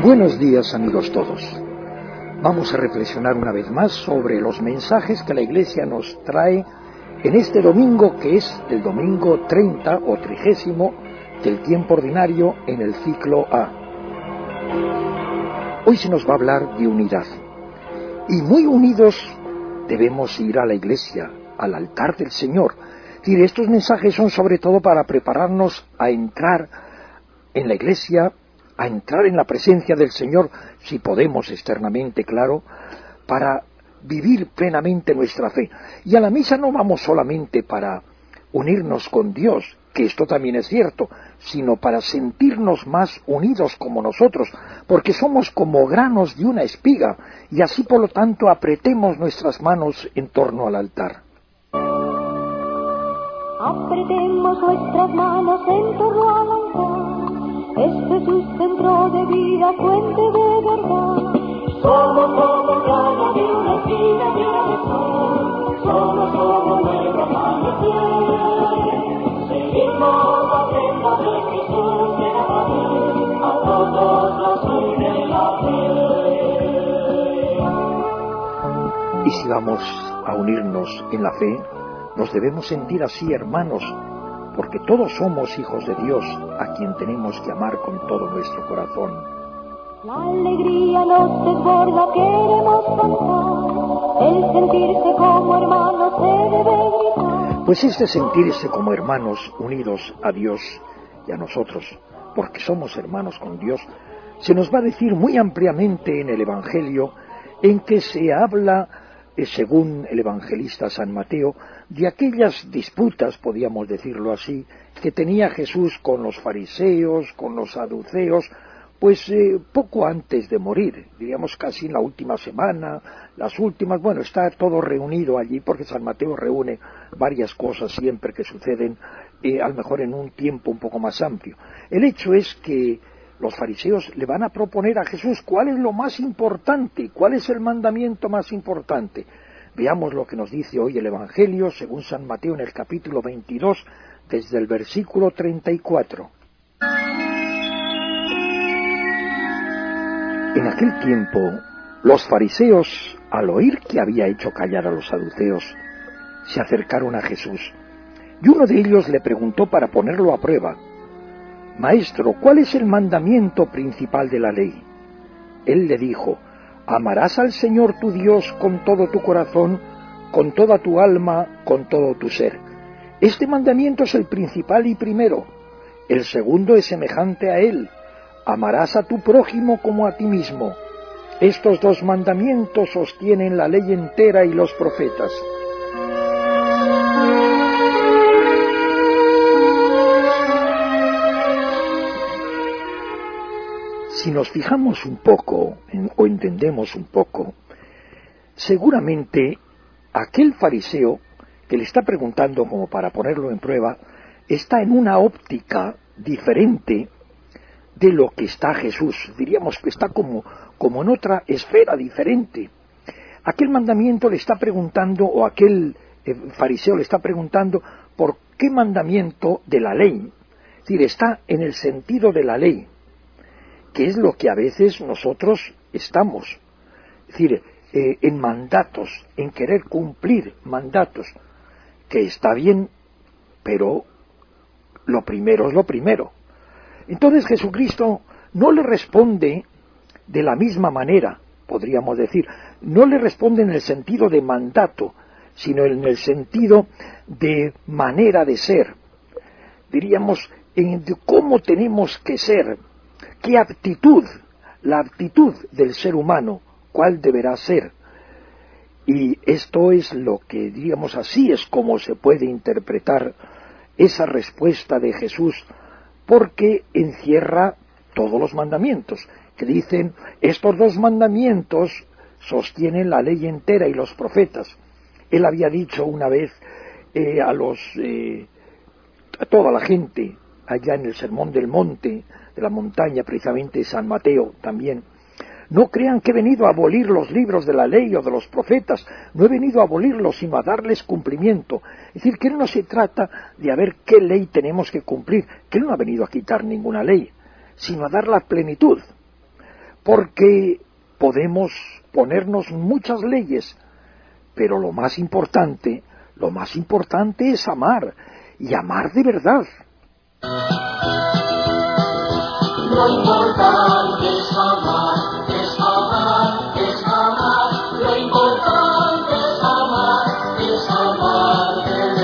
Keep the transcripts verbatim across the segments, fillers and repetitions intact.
Buenos días, amigos todos. Vamos a reflexionar una vez más sobre los mensajes que la Iglesia nos trae en este domingo, que es el domingo treinta o trigésimo del tiempo ordinario en el ciclo A. Hoy se nos va a hablar de unidad. Y muy unidos debemos ir a la Iglesia, al altar del Señor. Es decir, estos mensajes son sobre todo para prepararnos a entrar en la Iglesia, a entrar en la presencia del Señor, si podemos externamente, claro, para vivir plenamente nuestra fe. Y a la misa no vamos solamente para unirnos con Dios, que esto también es cierto, sino para sentirnos más unidos como nosotros, porque somos como granos de una espiga, y así por lo tanto apretemos nuestras manos en torno al altar. Apretemos nuestras manos en torno al altar. Es Jesús centro de vida, fuente de verdad. Somos como grana de una espiga llena de sol. Somos como nuestro amanecer. Seguimos la senda de Jesús que da paz. A todos nos une la fe. Y si vamos a unirnos en la fe, nos debemos sentir así, hermanos, porque todos somos hijos de Dios, a quien tenemos que amar con todo nuestro corazón. La alegría nos desborda, queremos cantar, el sentirse como hermanos se debe gritar. Pues este sentirse como hermanos unidos a Dios y a nosotros, porque somos hermanos con Dios, se nos va a decir muy ampliamente en el Evangelio, en que se habla, según el evangelista San Mateo, de aquellas disputas, podíamos decirlo así, que tenía Jesús con los fariseos, con los saduceos, pues eh, poco antes de morir, diríamos casi en la última semana, las últimas, bueno, está todo reunido allí, porque San Mateo reúne varias cosas siempre que suceden, eh, a lo mejor en un tiempo un poco más amplio. El hecho es que los fariseos le van a proponer a Jesús cuál es lo más importante, cuál es el mandamiento más importante. Veamos lo que nos dice hoy el Evangelio, según San Mateo, en el capítulo veintidós, desde el versículo treinta y cuatro. En aquel tiempo, los fariseos, al oír que había hecho callar a los saduceos, se acercaron a Jesús, y uno de ellos le preguntó para ponerlo a prueba: Maestro, ¿cuál es el mandamiento principal de la ley? Él le dijo: amarás al Señor tu Dios con todo tu corazón, con toda tu alma, con todo tu ser. Este mandamiento es el principal y primero. El segundo es semejante a él: amarás a tu prójimo como a ti mismo. Estos dos mandamientos sostienen la ley entera y los profetas. Si nos fijamos un poco, en, o entendemos un poco, seguramente aquel fariseo que le está preguntando como para ponerlo en prueba, está en una óptica diferente de lo que está Jesús. Diríamos que está como, como en otra esfera diferente. Aquel mandamiento le está preguntando, o aquel eh, fariseo le está preguntando, ¿por qué mandamiento de la ley? Es decir, está en el sentido de la ley, que es lo que a veces nosotros estamos, es decir, eh, en mandatos, en querer cumplir mandatos, que está bien, pero lo primero es lo primero. Entonces Jesucristo no le responde de la misma manera, podríamos decir, no le responde en el sentido de mandato, sino en el sentido de manera de ser. Diríamos, en cómo tenemos que ser. ¿Qué aptitud? La aptitud del ser humano, ¿cuál deberá ser? Y esto es lo que, diríamos así, es como se puede interpretar esa respuesta de Jesús, porque encierra todos los mandamientos, que dicen, estos dos mandamientos sostienen la ley entera y los profetas. Él había dicho una vez eh, a los eh, a toda la gente, allá en el Sermón del Monte, de la montaña, precisamente San Mateo también: no crean que he venido a abolir los libros de la ley o de los profetas, no he venido a abolirlos, sino a darles cumplimiento. Es decir, que no se trata de a ver qué ley tenemos que cumplir, que Él no ha venido a quitar ninguna ley, sino a dar la plenitud. porque podemos ponernos muchas leyes, pero lo más importante, lo más importante es amar, y amar de verdad. Lo importante es amar, es amar, es amar. Lo importante es amar, es amar de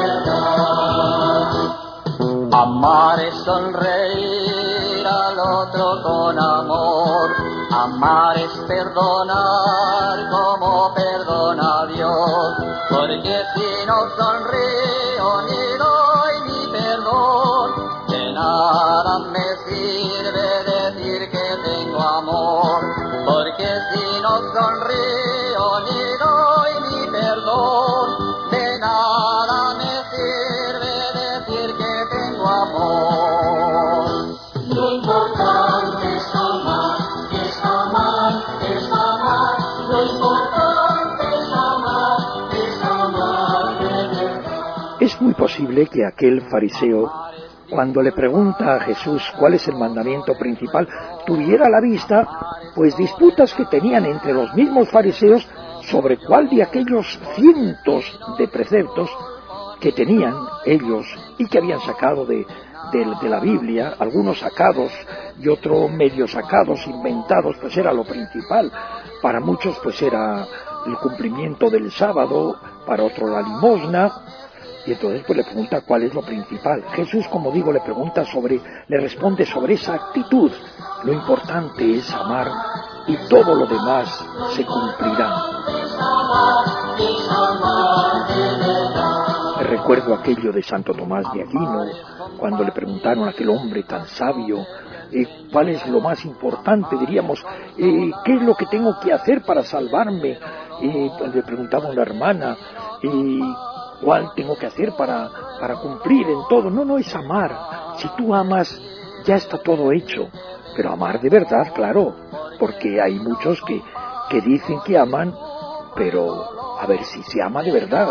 verdad. Amar es sonreír al otro con amor. Amar es perdonar como perdona Dios. Porque si no sonrío ni doy mi perdón, de nada me sirve decir que tengo amor. Porque si no sonrío ni doy mi perdón, de nada me sirve decir que tengo amor. Lo importante es amar, es amar, es amar. Lo importante es amar, es amar de verdad. Es muy posible que aquel fariseo, cuando le pregunta a Jesús cuál es el mandamiento principal, tuviera a la vista pues disputas que tenían entre los mismos fariseos sobre cuál de aquellos cientos de preceptos que tenían ellos y que habían sacado de, de, de la Biblia, algunos sacados y otros medio sacados, inventados, pues era lo principal. Para muchos pues era el cumplimiento del sábado, para otros la limosna. Y entonces pues le pregunta cuál es lo principal. Jesús, como digo, le pregunta sobre, le responde sobre esa actitud. Lo importante es amar y todo lo demás se cumplirá. Recuerdo aquello de Santo Tomás de Aquino, cuando le preguntaron a aquel hombre tan sabio, eh, cuál es lo más importante, diríamos, eh, qué es lo que tengo que hacer para salvarme. Eh, le preguntaba a una hermana, eh, ¿cuál tengo que hacer para, para cumplir en todo? No, no, es amar. Si tú amas, ya está todo hecho. Pero amar de verdad, claro, porque hay muchos que, que dicen que aman, pero a ver si se ama de verdad.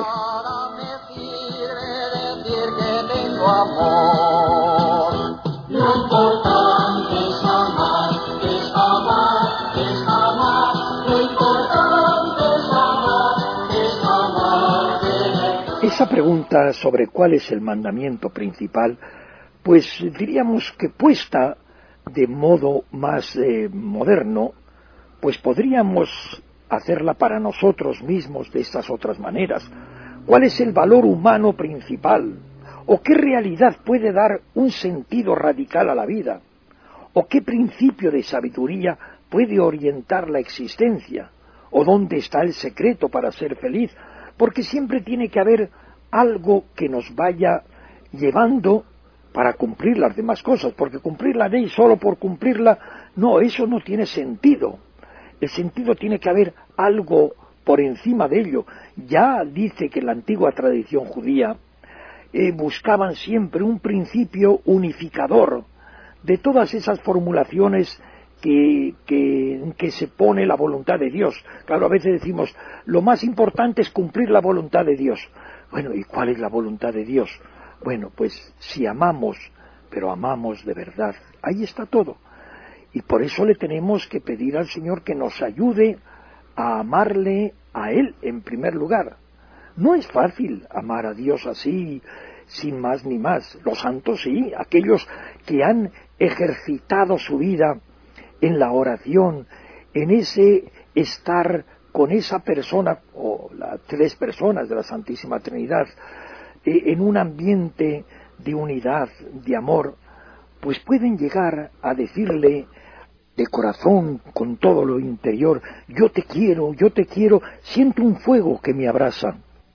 Lo importante es amar, es amar, es amar. Lo importante es amar, es amar de verdad. Esa pregunta sobre cuál es el mandamiento principal, pues diríamos que puesta de modo más eh, moderno, pues podríamos hacerla para nosotros mismos de estas otras maneras. ¿Cuál es el valor humano principal? ¿O qué realidad puede dar un sentido radical a la vida? ¿O qué principio de sabiduría puede orientar la existencia? ¿O dónde está el secreto para ser feliz? Porque siempre tiene que haber algo que nos vaya llevando para cumplir las demás cosas, porque cumplir la ley solo por cumplirla, no, eso no tiene sentido. El sentido tiene que haber algo por encima de ello. Ya dice que la antigua tradición judía eh, buscaban siempre un principio unificador de todas esas formulaciones que, que, en que se pone la voluntad de Dios. Claro, a veces decimos, lo más importante es cumplir la voluntad de Dios. Bueno, ¿y cuál es la voluntad de Dios? Bueno, pues si amamos, pero amamos de verdad, ahí está todo. Y por eso le tenemos que pedir al Señor que nos ayude a amarle a Él en primer lugar. No es fácil amar a Dios así, sin más ni más. Los santos sí, aquellos que han ejercitado su vida en la oración, en ese estar con esa persona, o las tres personas de la Santísima Trinidad, en un ambiente de unidad, de amor, pues pueden llegar a decirle de corazón, con todo lo interior, yo te quiero, yo te quiero, siento un fuego que me abraza.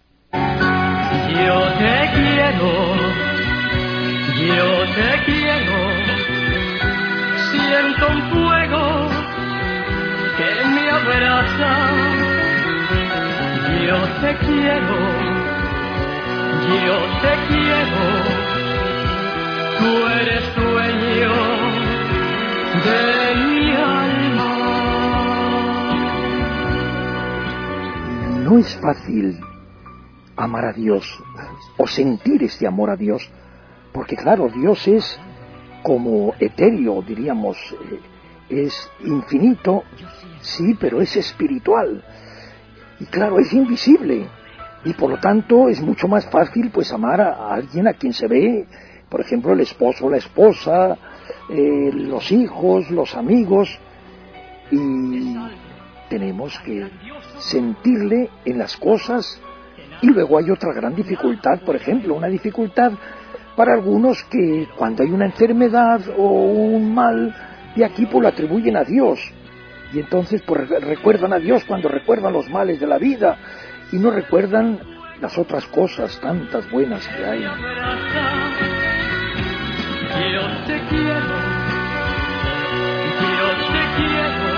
Yo te quiero, yo te quiero, siento un fuego que me abraza. Yo te quiero, yo te quiero, tú eres dueño de mi alma. No es fácil amar a Dios o sentir este amor a Dios, porque claro, Dios es como etéreo, diríamos, eh, es infinito, sí, pero es espiritual. Y claro, es invisible. Y por lo tanto es mucho más fácil pues amar a alguien a quien se ve, por ejemplo, el esposo, la esposa, eh, los hijos, los amigos. Y tenemos que sentirle en las cosas. Y luego hay otra gran dificultad, por ejemplo, una dificultad para algunos que cuando hay una enfermedad o un mal de aquí pues lo atribuyen a Dios. Y entonces pues recuerdan a Dios cuando recuerdan los males de la vida y no recuerdan las otras cosas tantas buenas que hay. Yo te quiero, yo te quiero,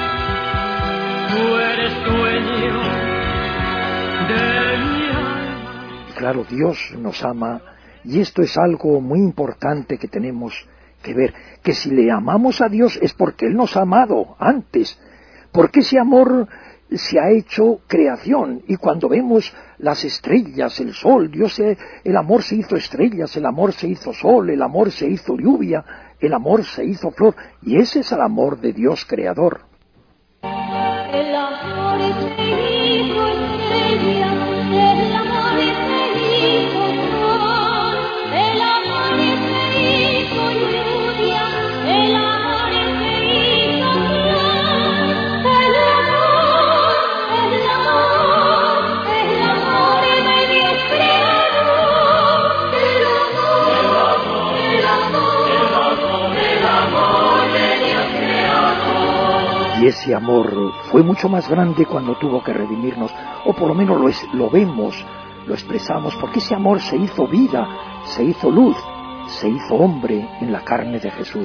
tú eres dueño de mi alma. Y claro, Dios nos ama y esto es algo muy importante que tenemos que ver, que si le amamos a Dios es porque Él nos ha amado antes, porque ese amor se ha hecho creación, y cuando vemos las estrellas, el sol, Dios, el amor se hizo estrellas, el amor se hizo sol, el amor se hizo lluvia, el amor se hizo flor, y ese es el amor de Dios creador. El amor se hizo estrella, el amor se hizo sol, el amor se hizo lluvia, el amor se hizo flor, el amor, el amor, el amor de Dios creador, el amor, el amor, el amor, el amor de Dios creador. Y ese amor fue mucho más grande cuando tuvo que redimirnos, o por lo menos lo, es, lo vemos, lo expresamos, porque ese amor se hizo vida, se hizo luz, se hizo hombre en la carne de Jesús.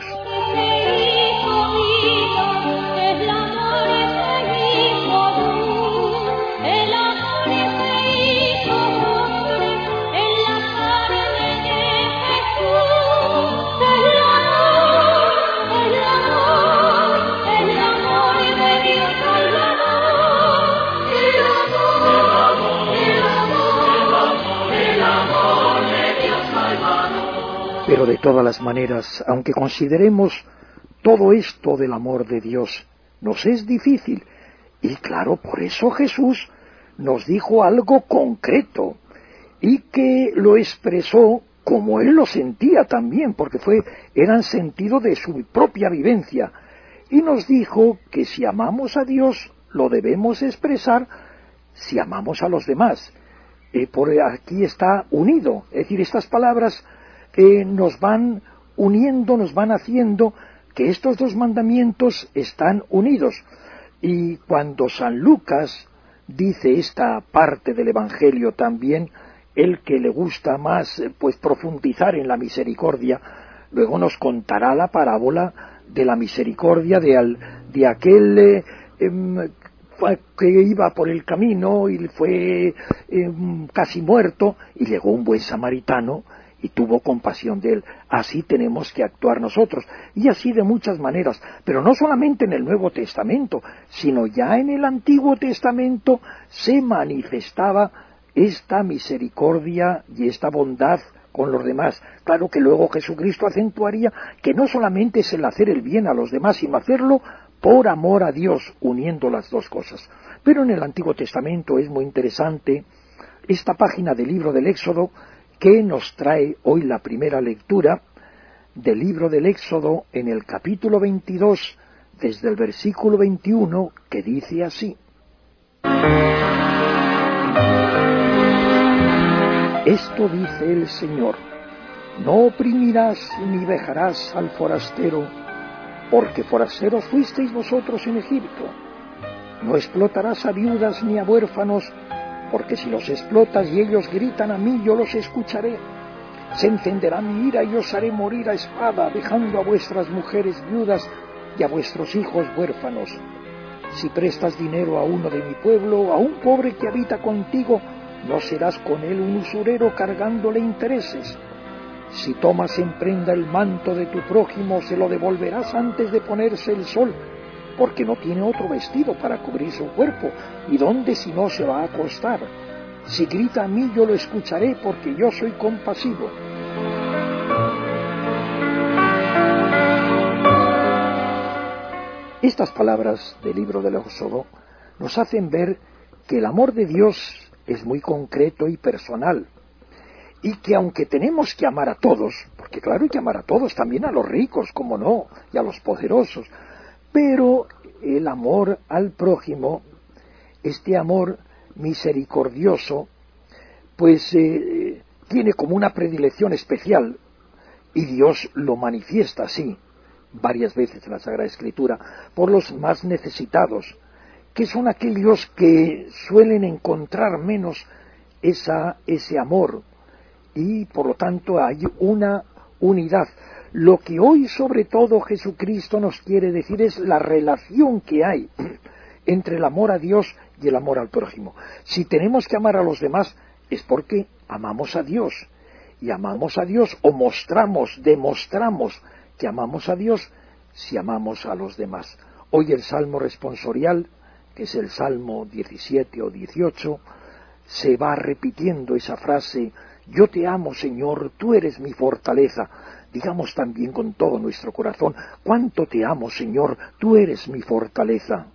Pero de todas las maneras, aunque consideremos todo esto del amor de Dios, nos es difícil. Y claro, por eso Jesús nos dijo algo concreto y que lo expresó como Él lo sentía también, porque fue, era en sentido de su propia vivencia. Y nos dijo que si amamos a Dios, lo debemos expresar si amamos a los demás. Eh, por aquí está unido, es decir, estas palabras que nos van uniendo, nos van haciendo que estos dos mandamientos están unidos. Y cuando San Lucas dice esta parte del Evangelio también, el que le gusta más pues profundizar en la misericordia, luego nos contará la parábola de la misericordia de, al, de aquel eh, eh, que iba por el camino y fue eh, casi muerto y llegó un buen samaritano y tuvo compasión de él. Así tenemos que actuar nosotros, y así de muchas maneras, pero no solamente en el Nuevo Testamento, sino ya en el Antiguo Testamento se manifestaba esta misericordia y esta bondad con los demás. Claro que luego Jesucristo acentuaría que no solamente es el hacer el bien a los demás, sino hacerlo por amor a Dios, uniendo las dos cosas. Pero en el Antiguo Testamento es muy interesante esta página del libro del Éxodo, que nos trae hoy la primera lectura del libro del Éxodo en el capítulo veintidós, desde el versículo veintiuno, que dice así: Esto dice el Señor: no oprimirás ni vejarás al forastero, porque forasteros fuisteis vosotros en Egipto. No explotarás a viudas ni a huérfanos, porque si los explotas y ellos gritan a mí, yo los escucharé. Se encenderá mi ira y os haré morir a espada, dejando a vuestras mujeres viudas y a vuestros hijos huérfanos. Si prestas dinero a uno de mi pueblo, a un pobre que habita contigo, no serás con él un usurero cargándole intereses. Si tomas en prenda el manto de tu prójimo, se lo devolverás antes de ponerse el sol, porque no tiene otro vestido para cubrir su cuerpo, y dónde si no se va a acostar. Si grita a mí, yo lo escucharé, porque yo soy compasivo. Estas palabras del libro del Éxodo nos hacen ver que el amor de Dios es muy concreto y personal, y que aunque tenemos que amar a todos, porque claro hay que amar a todos, también a los ricos, como no, y a los poderosos, pero el amor al prójimo, este amor misericordioso, pues eh, tiene como una predilección especial, y Dios lo manifiesta así, varias veces en la Sagrada Escritura, por los más necesitados, que son aquellos que suelen encontrar menos esa, ese amor, y por lo tanto hay una unidad. Lo que hoy sobre todo Jesucristo nos quiere decir es la relación que hay entre el amor a Dios y el amor al prójimo. Si tenemos que amar a los demás es porque amamos a Dios, y amamos a Dios o mostramos, demostramos que amamos a Dios si amamos a los demás. Hoy el Salmo responsorial, que es el Salmo diecisiete o dieciocho, se va repitiendo esa frase: yo te amo, Señor, tú eres mi fortaleza. Digamos también con todo nuestro corazón: cuánto te amo, Señor, tú eres mi fortaleza.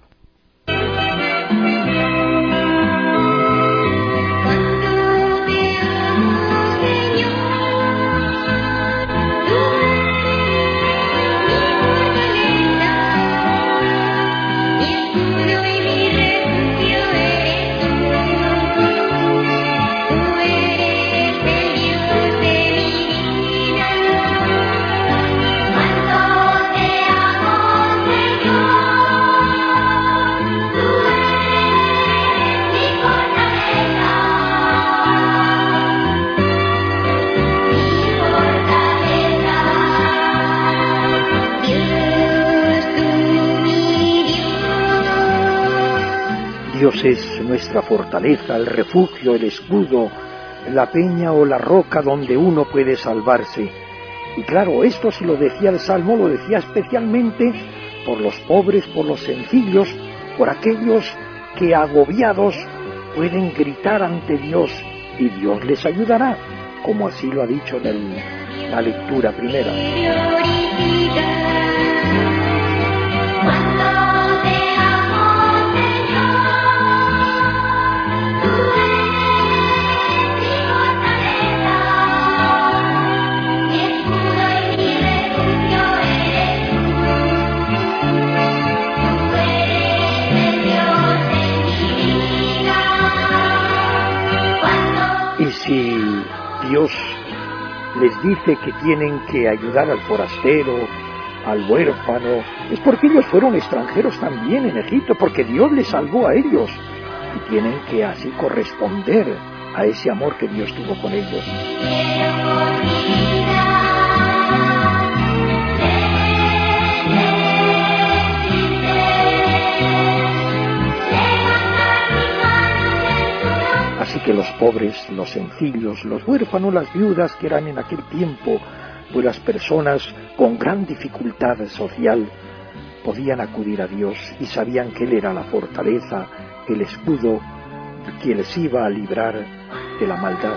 Dios es nuestra fortaleza, el refugio, el escudo, la peña o la roca donde uno puede salvarse. Y claro, esto si lo decía el Salmo, lo decía especialmente por los pobres, por los sencillos, por aquellos que agobiados pueden gritar ante Dios y Dios les ayudará, como así lo ha dicho en el, la lectura primera. Si Dios les dice que tienen que ayudar al forastero, al huérfano, es porque ellos fueron extranjeros también en Egipto, porque Dios les salvó a ellos, y tienen que así corresponder a ese amor que Dios tuvo con ellos. Así que los pobres, los sencillos, los huérfanos, las viudas, que eran en aquel tiempo pues las personas con gran dificultad social, podían acudir a Dios y sabían que Él era la fortaleza, el escudo que les iba a librar de la maldad.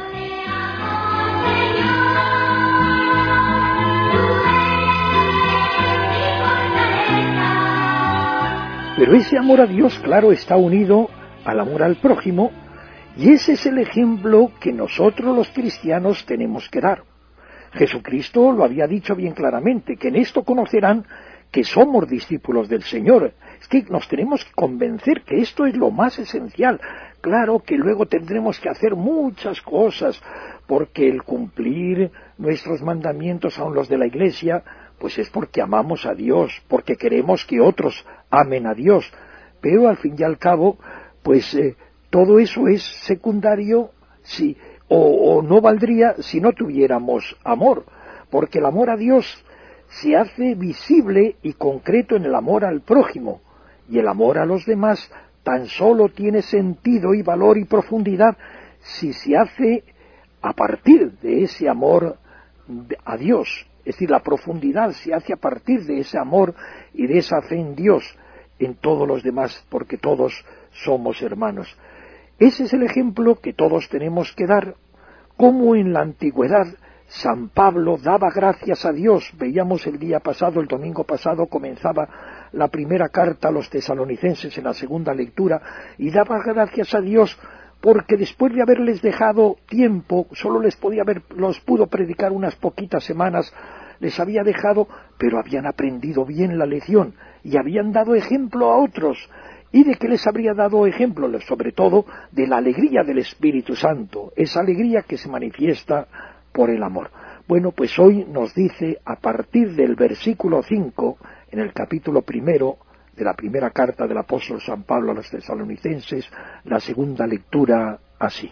Pero ese amor a Dios, claro, está unido al amor al prójimo, y ese es el ejemplo que nosotros los cristianos tenemos que dar. Jesucristo lo había dicho bien claramente, que en esto conocerán que somos discípulos del Señor. Es que nos tenemos que convencer que esto es lo más esencial. Claro que luego tendremos que hacer muchas cosas, porque el cumplir nuestros mandamientos, aun los de la Iglesia, pues es porque amamos a Dios, porque queremos que otros amen a Dios. Pero al fin y al cabo, pues eh, todo eso es secundario, si, o, o no valdría si no tuviéramos amor, porque el amor a Dios se hace visible y concreto en el amor al prójimo, y el amor a los demás tan solo tiene sentido y valor y profundidad si se hace a partir de ese amor a Dios. Es decir, la profundidad se hace a partir de ese amor y de esa fe en Dios, en todos los demás, porque todos somos hermanos. Ese es el ejemplo que todos tenemos que dar, como en la antigüedad San Pablo daba gracias a Dios. Veíamos el día pasado, el domingo pasado, comenzaba la primera carta a los tesalonicenses en la segunda lectura, y daba gracias a Dios porque después de haberles dejado tiempo, solo les podía haber, los pudo predicar unas poquitas semanas, les había dejado, pero habían aprendido bien la lección y habían dado ejemplo a otros. ¿Y de qué les habría dado ejemplo? Sobre todo de la alegría del Espíritu Santo, esa alegría que se manifiesta por el amor. Bueno, pues hoy nos dice, a partir del versículo cinco, en el capítulo primero de la primera carta del apóstol San Pablo a los tesalonicenses, la segunda lectura así.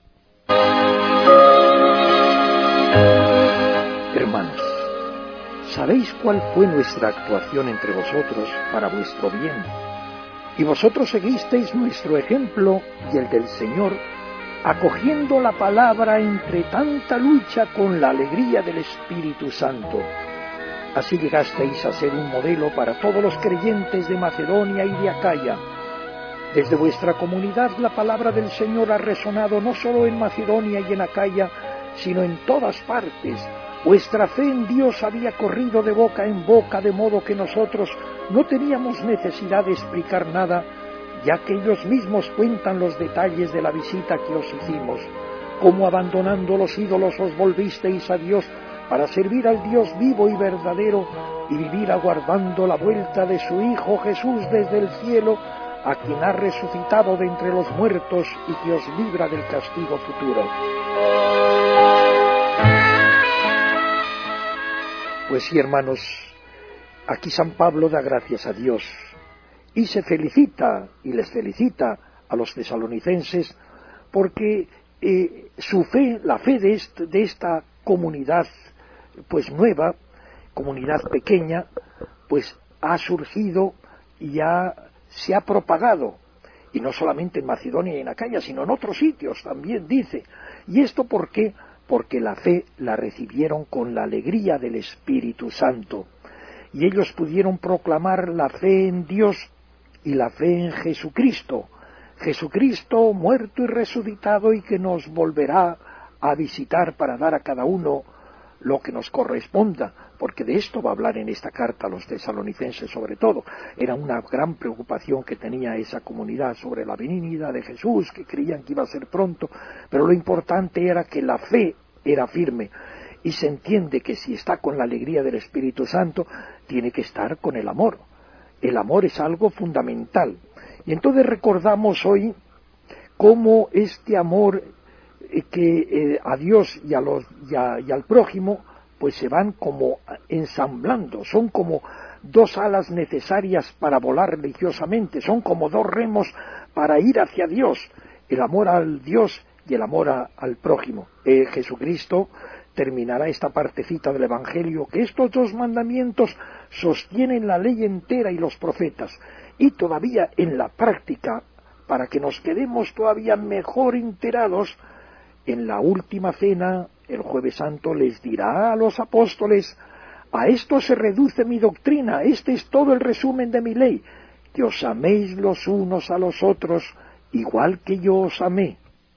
Hermanos, ¿sabéis cuál fue nuestra actuación entre vosotros para vuestro bien? Y vosotros seguisteis nuestro ejemplo y el del Señor, acogiendo la palabra entre tanta lucha con la alegría del Espíritu Santo. Así llegasteis a ser un modelo para todos los creyentes de Macedonia y de Acaya. Desde vuestra comunidad la palabra del Señor ha resonado no solo en Macedonia y en Acaya, sino en todas partes. Vuestra fe en Dios había corrido de boca en boca, de modo que nosotros no teníamos necesidad de explicar nada, ya que ellos mismos cuentan los detalles de la visita que os hicimos, cómo abandonando los ídolos os volvisteis a Dios para servir al Dios vivo y verdadero y vivir aguardando la vuelta de su Hijo Jesús desde el cielo, a quien ha resucitado de entre los muertos y que os libra del castigo futuro. Pues sí, hermanos, aquí San Pablo da gracias a Dios y se felicita, y les felicita a los tesalonicenses, porque eh, su fe, la fe de, este, de esta comunidad pues nueva, comunidad pequeña, pues ha surgido y ha, se ha propagado, y no solamente en Macedonia y en Acaya, sino en otros sitios también, dice. ¿Y esto por qué? Porque la fe la recibieron con la alegría del Espíritu Santo, y ellos pudieron proclamar la fe en Dios y la fe en Jesucristo, Jesucristo muerto y resucitado, y que nos volverá a visitar para dar a cada uno lo que nos corresponda, porque de esto va a hablar en esta carta a los tesalonicenses sobre todo. Era una gran preocupación que tenía esa comunidad sobre la venida de Jesús, que creían que iba a ser pronto, pero lo importante era que la fe era firme, y se entiende que si está con la alegría del Espíritu Santo, tiene que estar con el amor. El amor es algo fundamental. Y entonces recordamos hoy cómo este amor que eh, a Dios y, a los, y, a, y al prójimo pues se van como ensamblando, son como dos alas necesarias para volar religiosamente, son como dos remos para ir hacia Dios, el amor al Dios y el amor a, al prójimo. Eh, Jesucristo terminará esta partecita del Evangelio, que estos dos mandamientos sostienen la ley entera y los profetas, y todavía en la práctica, para que nos quedemos todavía mejor enterados, en la última cena, el Jueves Santo, les dirá a los apóstoles: a esto se reduce mi doctrina, este es todo el resumen de mi ley, que os améis los unos a los otros, igual que yo os amé.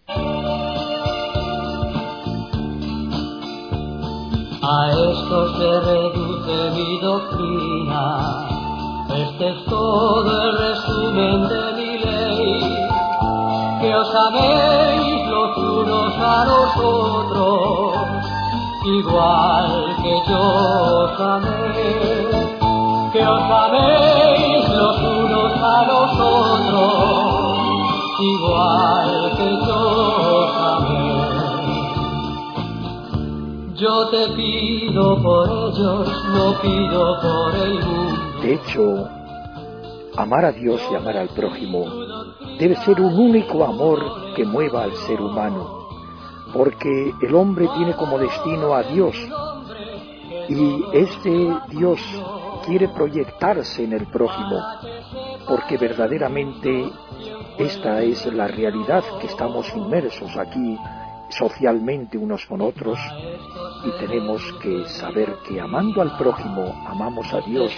A esto se reduce mi doctrina, este es todo el resumen de mi ley, que os améis los unos a los otros, igual que yo os amé, que os améis los unos a los otros, igual que yo os amé. Yo te pido por ellos, no pido por el mundo. De hecho, amar a Dios y amar al prójimo debe ser un único amor que mueva al ser humano, porque el hombre tiene como destino a Dios, y este Dios quiere proyectarse en el prójimo, porque verdaderamente esta es la realidad, que estamos inmersos aquí socialmente unos con otros, y tenemos que saber que amando al prójimo amamos a Dios,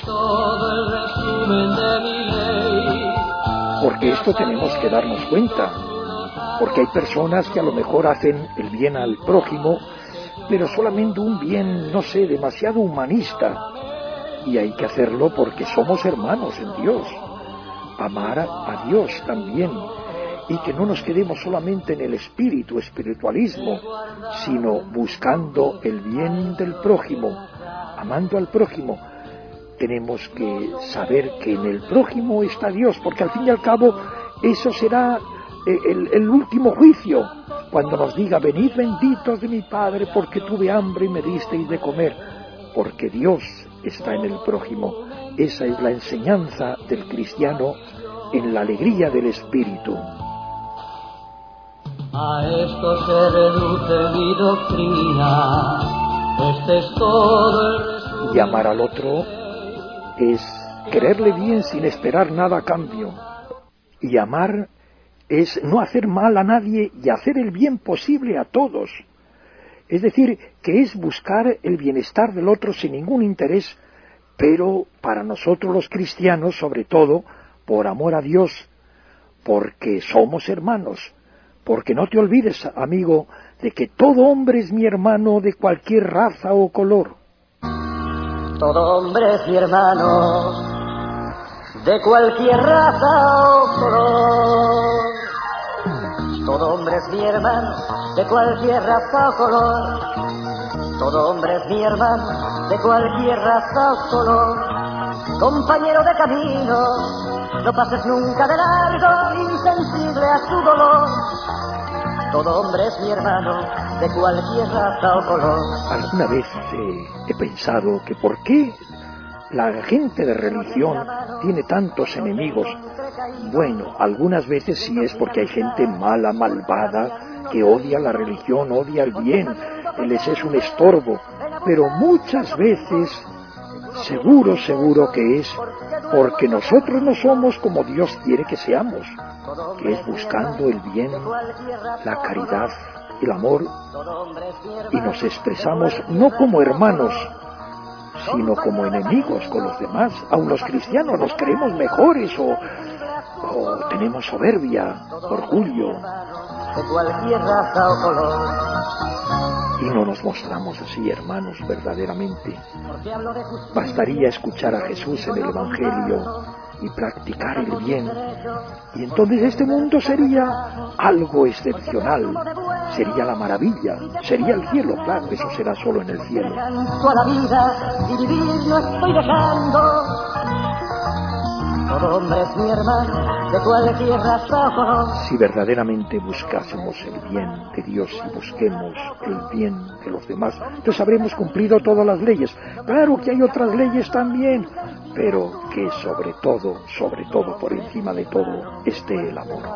porque esto tenemos que darnos cuenta, porque hay personas que a lo mejor hacen el bien al prójimo, pero solamente un bien, no sé, demasiado humanista. Y hay que hacerlo porque somos hermanos en Dios. Amar a Dios también. Y que no nos quedemos solamente en el espíritu, espiritualismo, sino buscando el bien del prójimo, amando al prójimo. Tenemos que saber que en el prójimo está Dios, porque al fin y al cabo eso será el, el último juicio, cuando nos diga: venid benditos de mi Padre, porque tuve hambre y me disteis de comer, porque Dios está en el prójimo. Esa es la enseñanza del cristiano en la alegría del espíritu. A esto se reduce mi doctrina, este es todo el resumen. Y amar al otro es quererle bien sin esperar nada a cambio. Y amar es no hacer mal a nadie y hacer el bien posible a todos. Es decir, que es buscar el bienestar del otro sin ningún interés, pero para nosotros los cristianos, sobre todo, por amor a Dios, porque somos hermanos. Porque no te olvides, amigo, de que todo hombre es mi hermano de cualquier raza o color. Todo hombre es mi hermano de cualquier raza o color. Todo hombre es mi hermano de cualquier raza o color. Todo hombre es mi hermano de cualquier raza o color. Compañero de camino, no pases nunca de largo, insensible a su dolor. Todo hombre es mi hermano de cualquier raza o color. Alguna vez eh, he pensado que por qué la gente de religión tiene tantos enemigos. Bueno, algunas veces sí es porque hay gente mala, malvada, que odia la religión, odia el bien, les es un estorbo. Pero muchas veces, seguro, seguro que es porque nosotros no somos como Dios quiere que seamos, que es buscando el bien, la caridad, el amor, y nos expresamos no como hermanos, sino como enemigos con los demás. Aun los cristianos nos creemos mejores o, o tenemos soberbia, orgullo, de cualquier raza o color. y no nos mostramos así, hermanos, verdaderamente. Bastaría escuchar a Jesús en el Evangelio y practicar el bien, y entonces este mundo sería algo excepcional, sería la maravilla, sería el cielo. Claro, eso será solo en el cielo. Canto a la vida y vivir lo estoy dejando. Todo hombre es mi hermano de cualquier raza o color. Si verdaderamente buscásemos el bien de Dios y busquemos el bien de los demás, entonces habremos cumplido todas las leyes. Claro que hay otras leyes también, pero que sobre todo, sobre todo, por encima de todo, esté el amor.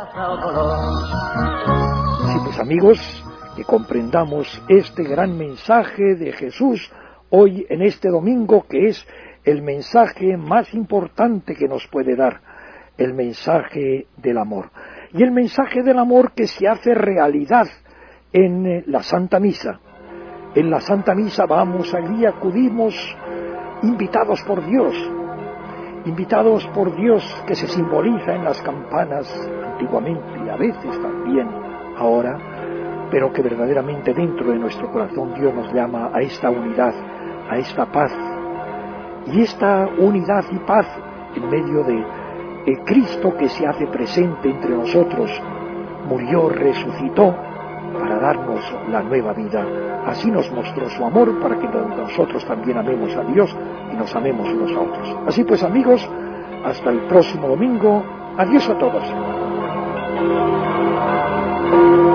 Sí, pues amigos, que comprendamos este gran mensaje de Jesús hoy en este domingo, que es el mensaje más importante que nos puede dar, el mensaje del amor. Y el mensaje del amor que se hace realidad en la Santa Misa. En la Santa Misa vamos, allí acudimos, invitados por Dios, invitados por Dios, que se simboliza en las campanas antiguamente y a veces también ahora, pero que verdaderamente dentro de nuestro corazón Dios nos llama a esta unidad, a esta paz. Y esta unidad y paz en medio de el Cristo que se hace presente entre nosotros, murió, resucitó para darnos la nueva vida. Así nos mostró su amor para que nosotros también amemos a Dios y nos amemos unos a otros. Así pues, amigos, hasta el próximo domingo. Adiós a todos.